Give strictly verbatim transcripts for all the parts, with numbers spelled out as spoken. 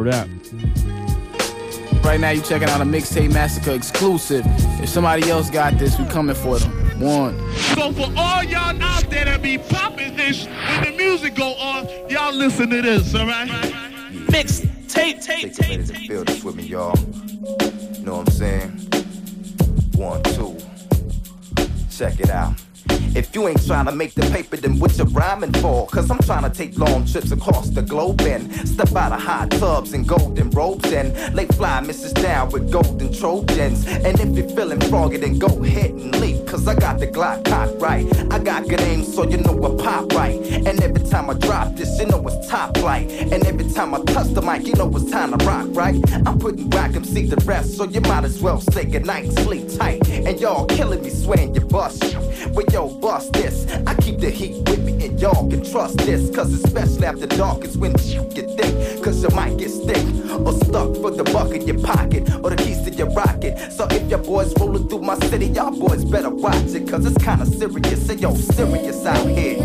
Word up. Right now you checking out a Mixtape Massacre exclusive. If somebody else got this, we coming for them. One. So for all y'all out there that be popping this, when the music go on, y'all listen to this, all right? Mixtape, tape, tape, tape. Feel this with me, y'all. Know what I'm saying? One, two. Check it out. If you ain't trying to make the paper, then what you rhyming for? Cause I'm trying to take long trips across the globe and step out of hot tubs and golden robes and lay fly missus down with golden Trojans. And if you're feeling froggy, then go ahead and leap. Cause I got the Glock cocked right. I got good aim, so you know I pop right. And every time I drop this, you know it's top flight. And every time I touch the mic, you know it's time to rock, right? I'm putting Rack M C to rest, so you might as well say goodnight and sleep tight. And y'all killing me, swearing you bust. Well, yo, bust this. I keep the heat with me and y'all can trust this. Cause especially after dark is when you get thick. Cause you might get stick or stuck for the buck in your pocket or the keys to your rocket. So if your boys rolling through my city, y'all boys better watch it. Cause it's kinda serious and yo, serious out here.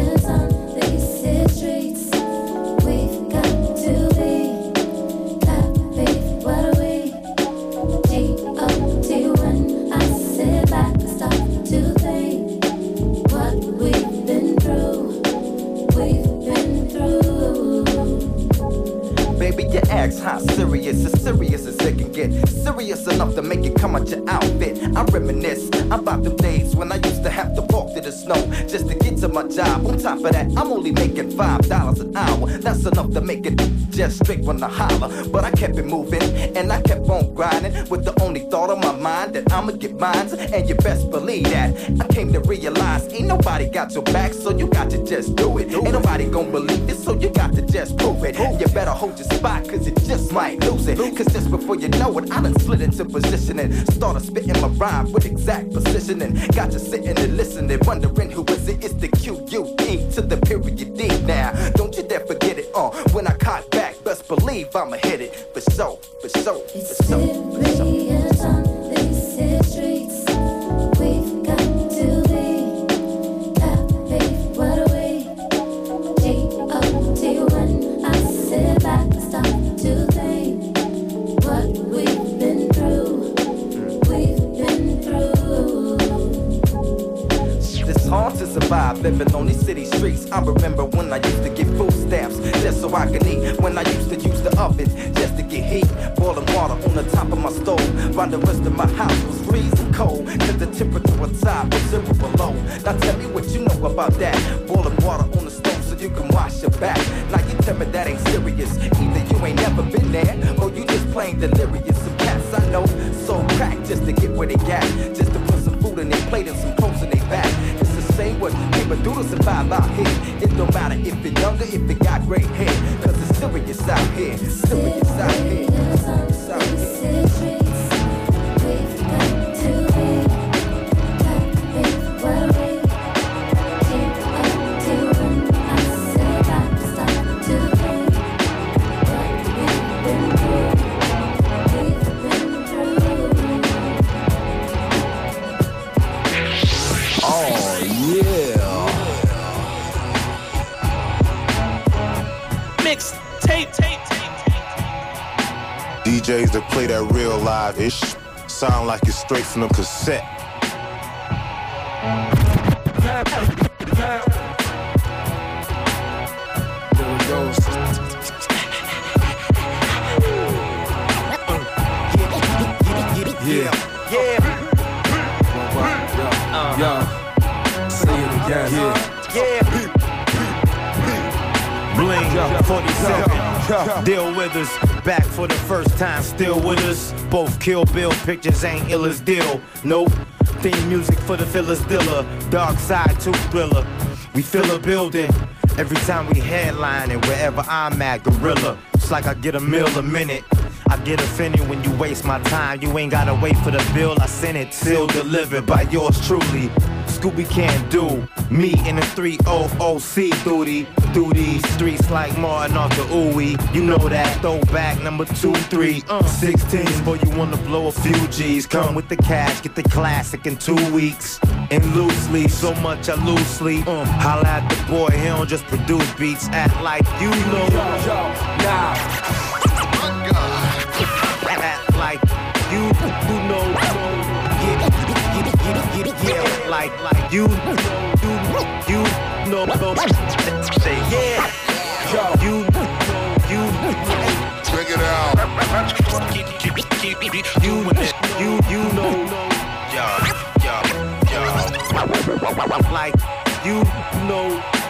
Ask how serious, as serious as it can get. Serious enough to make it come out your outfit. I reminisce about them days when I used to have to walk through the snow just to get to my job. On top of that, I'm only making five dollars an hour. That's enough to make it just straight from the holler. But I kept it moving and I kept on grinding with the only thought on my mind that I'ma get mines. And you best believe that I came to realize ain't nobody got your back, so you got to just do it. Ain't nobody gonna believe it, so you got to just prove it. You better hold your spot, cause it just might lose it. Cause just before you know it, I done slid into position and started spitting my rhyme with exact precision. And got you sitting and listening, wondering who is it? It's the Q U E to the period D now. Don't you dare forget it. Uh, when I cock back, best believe I'ma hit it. For sure, for sure, for sure, for sure. Serious on these city streets. We've got to be happy. What are we? G O T when I sit back and stop to think what we've been through. We've been through. It's hard to survive living on these city streets. I remember when I used to get food stamps just so I could eat. When I used to use the oven just to get heat. Boiling water on the top of my stove while the rest of my house was freezing cold. Cause the temperature outside was zero below. Now tell me what you know about that. Boiling water on the stove so you can wash your back. Now you tell me that ain't serious. Either you ain't never been there or you just plain delirious. Some cats I know so crack just to get where they got. Just to put some food in their plate and some clothes in their back. It's the same what people do to survive out here. It don't matter if you're younger, if you got gray hair. Cause it's serious out here. Serious out here. Serious out here. D Js that play that real live-ish sound like it's straight from the cassette. There it goes. Yeah. Yeah. Yeah. Yo. Say it again. Yeah. Yeah. Bling, forty-seven, deal with us. Back for the first time, still with us. Both Kill Bill pictures ain't ill as deal. Nope. Theme music for the Phyllis Diller. Dark Side two Thriller. We fill a building every time we headline it. Wherever I'm at, Gorilla. It's like I get a meal a minute. I get offended when you waste my time. You ain't gotta wait for the bill. I send it, sealed, delivered by yours truly. Scooby can't do me in the three oh oh C duty. Through these streets like Martin Arthur Ooey. You know that throwback number two, three, uh, sixteens. Boy, you wanna blow a few G's. Come with the cash, get the classic in two weeks. And loosely, so much I lose sleep. Uh, holla at the boy, he don't just produce beats. Act like you know. Yo, yo, nah. you, you, you know, know. Say yeah, yo, you, you, check it out. You, you, you know, yo, yo, yo, like you know.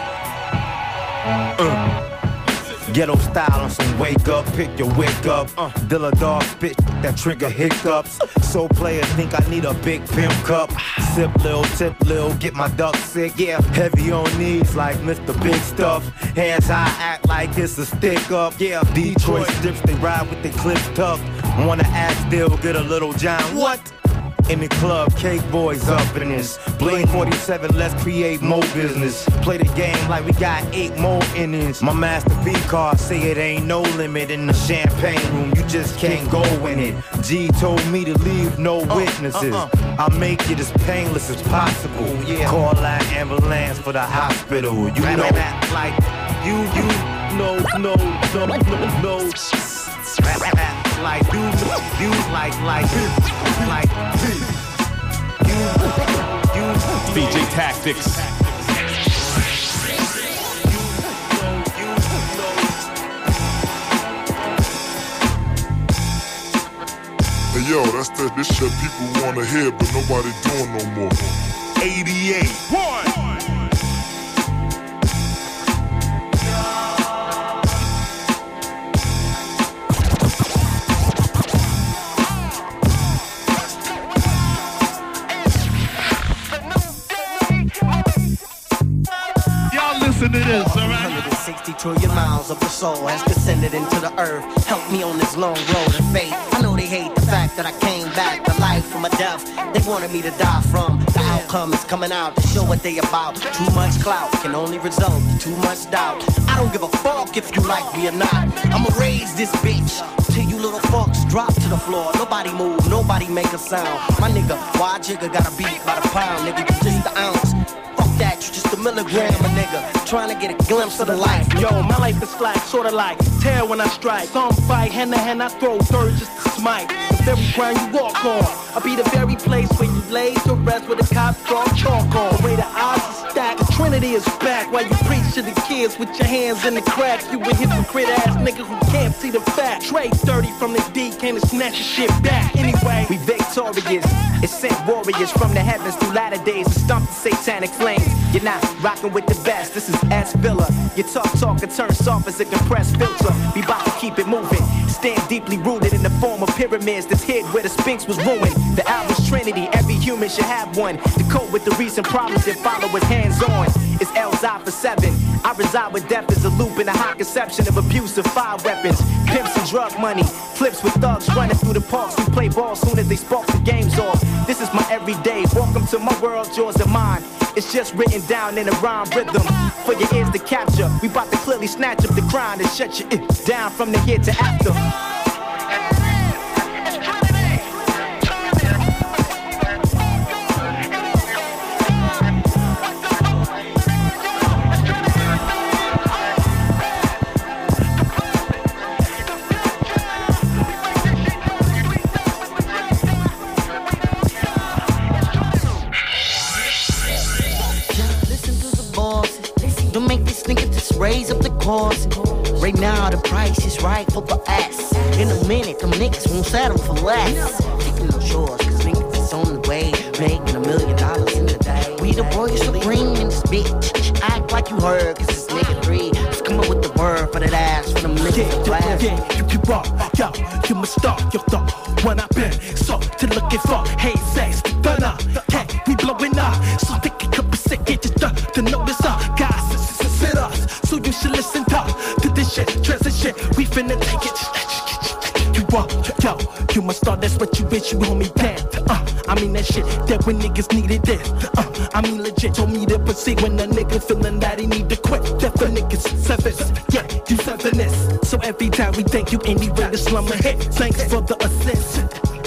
Uh. Ghetto style on some wake up, pick your wig up. Uh, Dilla dog spit that trigger hiccups. So players think I need a big pimp cup. Sip lil, tip lil, get my duck sick. Yeah, heavy on knees like Mister Big Stuff. Hands high, act like it's a stick up. Yeah, Detroit strips, they ride with their clips tucked. Wanna act still, get a little John. What? In the club, Cake Boys up in this. Blink forty-seven, let's create more business. Play the game like we got eight more innings. My Master V car say it ain't no limit in the champagne room. You just can't go in it. G told me to leave no witnesses. Uh, uh, uh. I'll make it as painless as possible. Yeah. Call that ambulance for the hospital. You right, know right, that like you, you, no, no, no, no, no. Rap, rap, rap, like you, you, like, like, like, you, you, V J Tactics. Hey yo, that's that this shit people wanna hear, but nobody doing no more. eighty-eight. One. To this, all right? one hundred sixty trillion miles of the soul has descended into the earth. Help me on this long road of fate. I know they hate the fact that I came back to life from a death they wanted me to die from. The outcome is coming out to show what they about. Too much clout can only result in too much doubt. I don't give a fuck if you like me or not. I'ma raise this bitch till you little fucks drop to the floor. Nobody move, nobody make a sound. My nigga, why jigger got a beat by the pound? Nigga, you just the ounce. Fuck that, you just a milligram, a nigga. Trying to get a glimpse of the life. Yo, my life is like, sorta like tear when I strike. Some fight, hand to hand, I throw third just to smite. The very ground you walk on, I'll be the very place where you lay to rest with the cops draw chalk on. The way the odds are stacked, the Trinity is back. While you preach to the kids with your hands in the cracks. You a hypocrite ass nigga who can't see the fact. Trade thirty from the D, came to snatch your shit back. Anyway, we victorious. It's sent warriors from the heavens through latter days to stomp the satanic flames. You're not rocking with the best, this is S Villa. Your talk talk and turn soft as a compressed filter. We bout to keep it moving. Stand deeply rooted in the form of pyramids that's hid where the Sphinx was ruined. The album's Trinity, every human should have one. To cope with the recent problems that follow with hands on. It's L's I for seven. I reside with death as a loop in a high conception of abuse of fire weapons. Pimps and drug money. Flips with thugs running through the parks. We play ball soon as they spark the games off. This is my everyday. Welcome to my world, yours and mine. It's just written down in a rhyme rhythm for your ears to capture. We bout to clearly snatch up the crown and shut you down from the here to after. Raise up the cost. Right now the price is right for the ass. In a minute, them niggas won't settle for less. Taking no shorts, cause niggas is on the way. Making a million dollars in a day. We the boys supreme in this bitch. Act like you heard, cause this nigga three. Just come up with the word for that ass. For them niggas yeah, yeah, yeah, you keep up, yo, you must start your thought. When I've been so to looking for, hey, sex, turn up, hey, we blowing up. So think it could be sick, get just to notice up, guys. Sit us, so you should listen to, to this shit, transition. We finna take it. You walk, yo, you must start. That's what you bitch. You hold me down. Uh, I mean that shit that when niggas needed this. Uh, I mean legit. Told me to proceed when a nigga feeling that he need to quit. That for niggas sevens. Yeah, you seven this. So every time we think you anywhere to slum a hit. Thanks for the assist.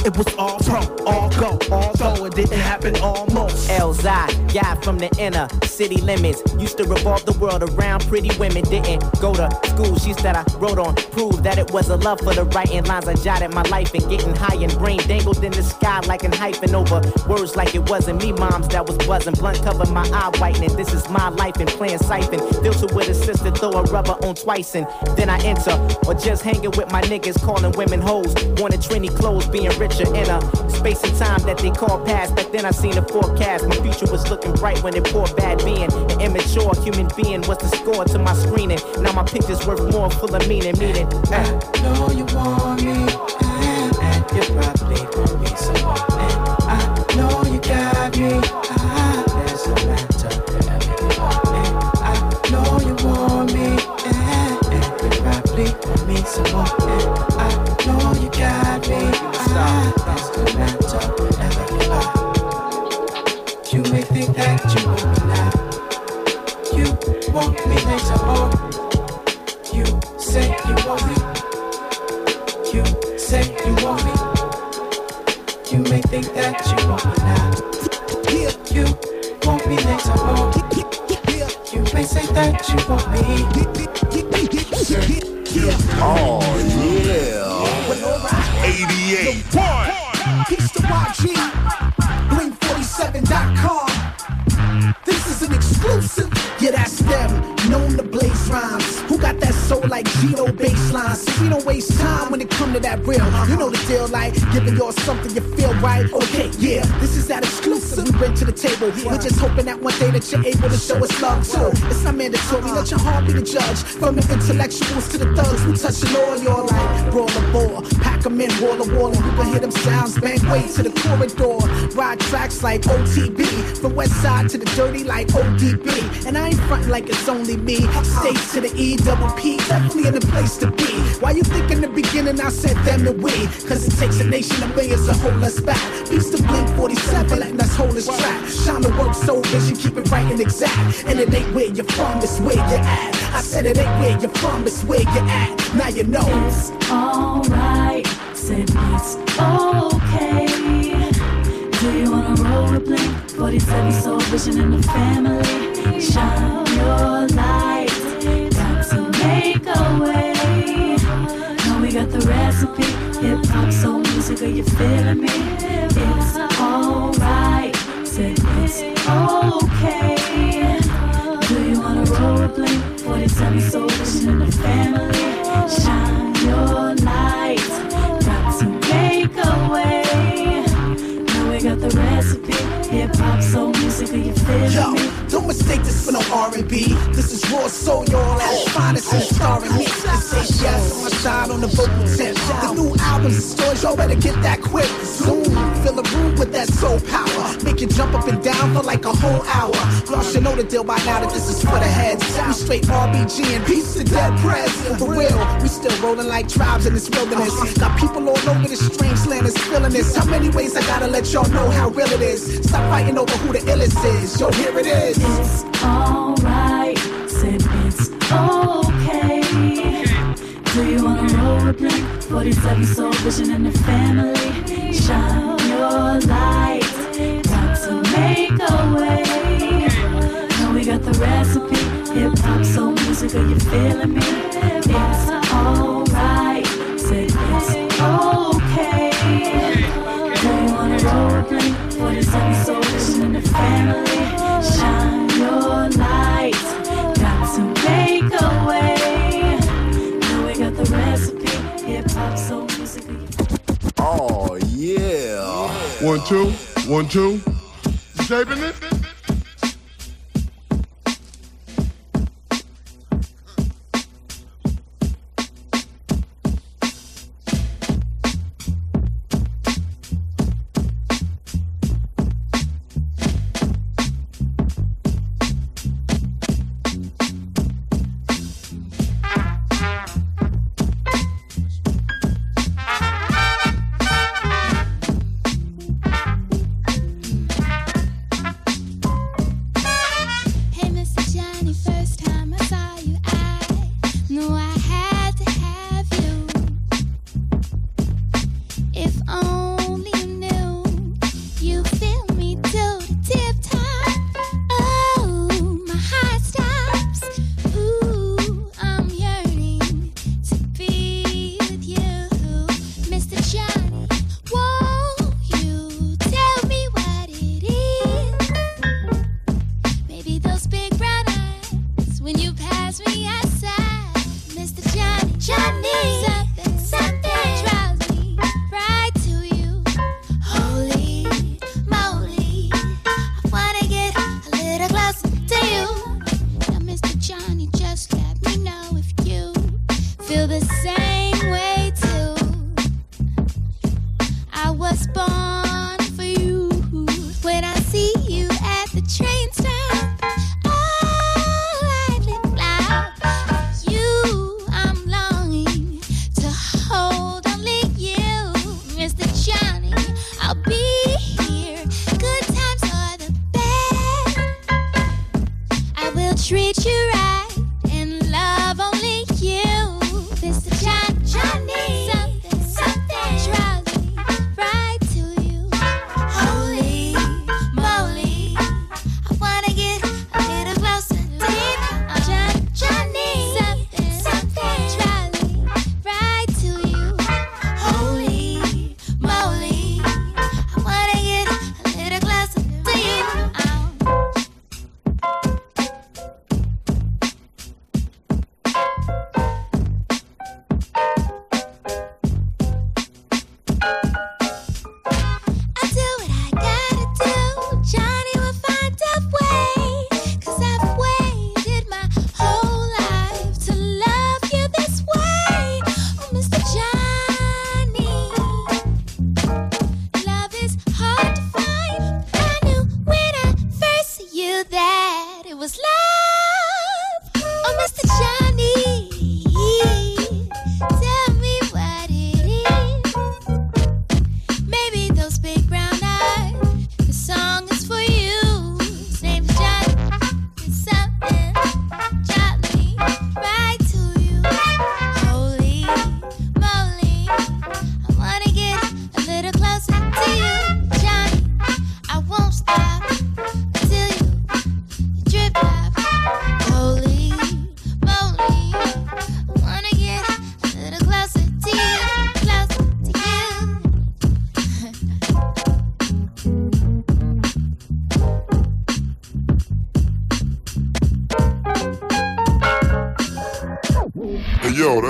It was all pro, all go, although it didn't happen almost. Elzai, guy from the inner city limits. Used to revolve the world around pretty women. Didn't go to school, sheets that I wrote on proved that it was a love for the writing lines. I jotted my life and getting high and brain dangled in the sky like an hyphen over words like it wasn't me. Moms that was buzzing, blunt covered my eye whitening. This is my life and playing siphon. Filter with a sister, throw a rubber on twice and then I enter. Or just hanging with my niggas, calling women hoes. Wanted Trini clothes, being richer in a space and time that they call past. Back then I seen a forecast. My future was looking bright when it poured bad being. An immature human being was the score to my screening. Now my picture's worth more, full of meaning, meaning. I know you want me, and, and you probably want me some more. And I know you got me, ah, there's a matter wherever you are. And I know you want me, and, and you probably want me some more. And I know you got me, ah, there's a matter wherever you are. You may think that you want me now, you want me later on. You say you want me, you say you want me. You may think that you want me now, you want me later on. You may say that you want me. Oh yeah, eighty-eight. Peace to Y G, Bling forty-seven dot com. This is an exclusive. Yeah, that's them, known to blaze rhymes. Who got that soul like Gino baseline? So we don't waste time when it come to that real. You know the deal, like giving y'all something you feel right. Okay, yeah, this is that exclusive we bring to the table. We're just hoping that one day that you're able to show us love too. It's not mandatory, let your heart be the judge. From the intellectuals to the thugs, we touching all your life. Brawl the ball, pack them in, wall to wall, and you can hear them sounds bang way to the corridor. Ride tracks like O T B, from west side to the dirty like O D B. And I ain't frontin' like it's only me. States to the E double P, definitely in the place to be. Why you think in the beginning I said them and we? Cause it takes a nation of millions to hold us back. Peace to Blink forty-seven, letting us hold this track. Shine the work so vision, keep it right and exact. And it ain't where you're from, it's where you're at. I said it ain't where you're from, it's where you're at. Now you know. It's alright, said it's okay. Do you wanna roll with Blink forty-seven, soul vision in the family? Shine your light, time to make a way. Now we got the recipe, hip hop, soul music, are you feeling me? It's alright, said it's okay. Do you wanna roll with Blink forty-seven, soul vision in the family? Shine your light, got to make a way. Now we got the recipe, hip hop, soul music, are you feeling me? Don't mistake this for no R and B. This is raw soul, y'all at its finest and starring me. It's say yes on my side on the vocal tip. The new album's in stores, y'all better get that quick. Zoom, fill the room with that soul power. Make you jump up and down for like a whole hour. Y'all should know the deal by now that this is for the heads. We straight R B G and peace to dead press. For real, we still rolling like tribes in this wilderness. Got people all over this strange land is feeling this. How many ways I gotta let y'all know how real it is? Stop fighting over who the illest is. Yo, here it is. It's alright, said it's okay. Do you wanna roll with Blink forty-seven, soul vision in the family? Shine your light, time to make a way. Now we got the recipe, hip hop, soul music, are you feeling me? It's alright, said it's okay. Do you wanna roll with Blink forty-seven, soul vision in the family? Shine your light, got to make a way. Now we got the recipe, hip hop, soul music. Oh yeah. One, two, one, two. You shaping it?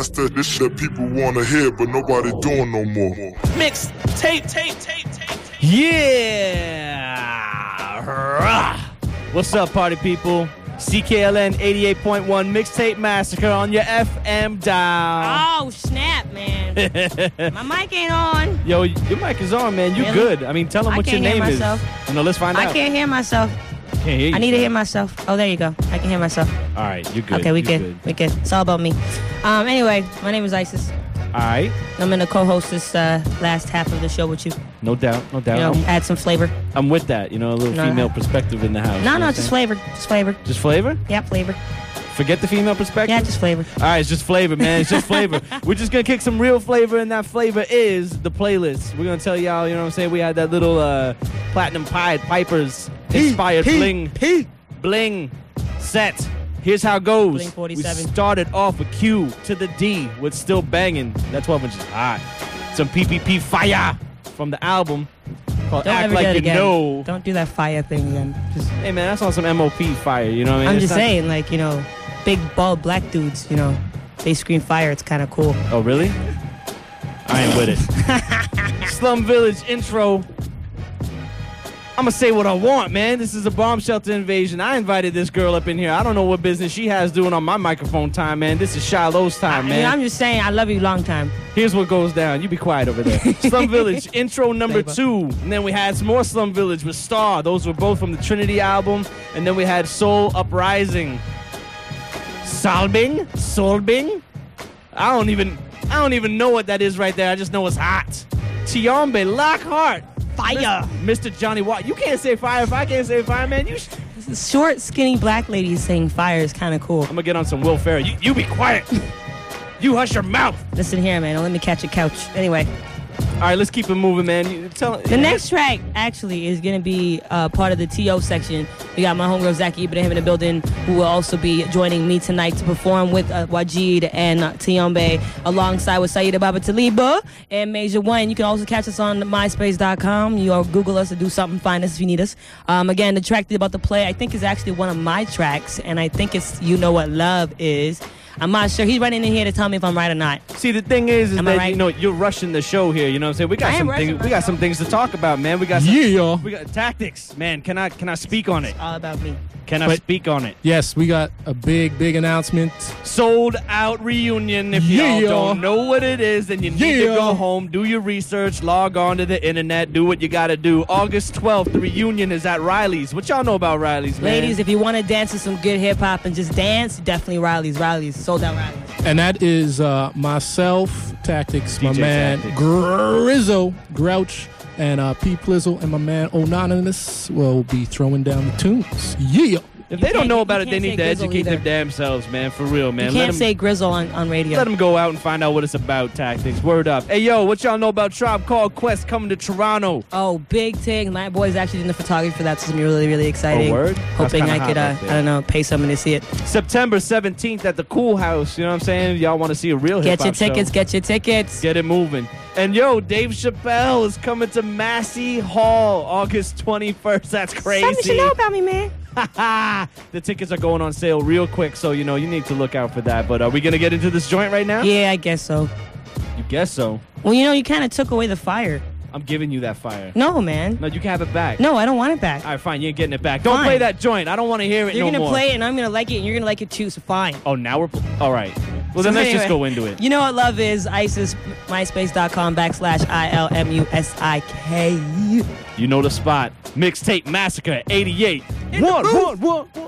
that's the this shit people wanna hear, but nobody doing no more. Mix tape, tape, tape, tape. Yeah! What's up, party people? C K L N eighty-eight point one Mixtape Massacre on your F M dial. Oh, snap, man. My mic ain't on. Yo, your mic is on, man. You Really? good. I mean, tell them I what your can't hear name is. myself. You know, let's find I out. can't hear myself. Can't hear you. I need to hear myself. Oh, there you go. I can hear myself. All right, you're good. Okay, we You're good. We good. It's all about me. Um. Anyway, my name is Isis. All right. I'm gonna co-host this uh, last half of the show with you. No doubt, no doubt. You know, I'm, add some flavor. I'm with that. You know, a little No, female I- perspective in the house. No, you know no, what just I'm flavor. Just flavor. saying? Just flavor? Yeah, flavor. Forget the female perspective? Yeah, just flavor. All right, it's just flavor, man. It's just flavor. We're just going to kick some real flavor, and that flavor is the playlist. We're going to tell y'all, you know what I'm saying? We had that little uh, Platinum Pied Pipers inspired P, bling, P. bling set. Here's how it goes. Bling forty-seven. We started off with Q to the D with Still Banging. That twelve inch is hot. Some P P P Fire from the album called Don't Act ever Like get it You again. Know. Don't do that fire thing again. Just, Hey, man, that's on some M O P fire, you know what I mean? I'm It's just not- saying, like, you know, big, bald black dudes, you know, they scream fire. It's kind of cool. Oh, really? I ain't with it. Slum Village intro. I'm gonna say what I want, man. This is a bomb shelter invasion. I invited this girl up in here. I don't know what business she has doing on my microphone time, man. This is Shiloh's time, I, man. I'm just saying, I love you long time. Here's what goes down. You be quiet over there. Slum Village, intro number Flavor. two. And then we had some more Slum Village with Star. Those were both from the Trinity album. And then we had Soul Uprising. Solbing? Solbing? I don't even I don't even know what that is right there. I just know it's hot. Tiombe, Lockhart. Fire. Mister Johnny Watt. You can't say fire if I can't say fire, man. You sh- This short, skinny black lady saying fire is kind of cool. I'm gonna get on some Will Ferrell. You, you be quiet. You hush your mouth. Listen here, man. Don't let me catch a couch. Anyway, All right, let's keep it moving, man. You tell the next track actually is going to be uh, part of the T O section. We got my homegirl Zaki Ibrahim in the building, who will also be joining me tonight to perform with uh, Wajid and uh, Tiombe, alongside with Saida Baba Taliba and Major One. You can also catch us on myspace dot com. You or Google us or do something, find us if you need us. Um, again, the track that about to play, I think, is actually one of my tracks, and I think it's You Know What Love Is. I'm not sure. He's running in here to tell me if I'm right or not. See, the thing is, is Am I that right? you know you're rushing the show here. You know what I'm saying? We got I am some rushing things. my We got show. some things to talk about, man. We got some, Yeah. We got tactics, man. Can I can I speak on it? It's all about me. Can I But- speak on it? Yes, we got a big, big announcement. Sold out reunion. If Yeah. y'all don't know what it is, then you need to Yeah. go home, do your research, log on to the internet, do what you got to do. August twelfth, the reunion is at Riley's. What y'all know about Riley's, man? Ladies, if you want to dance to some good hip hop and just dance, definitely Riley's. Riley's. Sold out Riley's. And that is uh, myself, Tactics, my D J man Tactics. Grizzo, Grouch, and uh, P. Plizzle, and my man Onanonous will be throwing down the tunes. Yeah. If You they don't can't- know you about it, they can't need say to Grizzle educate either. their damn selves, man. For real, man. You Let can't 'em- say Grizzle on, on radio. Let them go out and find out what it's about, Tactics. Word up. Hey, yo, what y'all know about Tribe Called Quest coming to Toronto? Oh, big thing. My boy's actually doing the photography for that, so it's going to be really, really exciting. Oh, word? That's Hoping kinda I could, hot uh, right there. I don't know, pay someone to see it. September seventeenth at the Cool House. You know what I'm saying? Y'all want to see a real hip Get hop your tickets, show. get your tickets. Get it moving. And yo, Dave Chappelle is coming to Massey Hall August twenty-first. That's crazy. Something you should know about me, man. The tickets are going on sale real quick, so you know you need to look out for that. But are we gonna get into this joint right now? Yeah, I guess so. You guess so. Well, you know, you kind of took away the fire. I'm giving you that fire. No, man. No, you can have it back. No, I don't want it back. All right, fine. You ain't getting it back. Don't Fine. play that joint. I don't want to hear it You're no going to more. play it, and I'm going to like it, and you're going to like it too, so fine. Oh, now we're... Pl- All right. Well, So then let's just anyway, go into it. You know what love is? ISIS, myspace.com backslash I L M U S I K. You know the spot. Mixtape Massacre eighty-eight. One, one, one, one.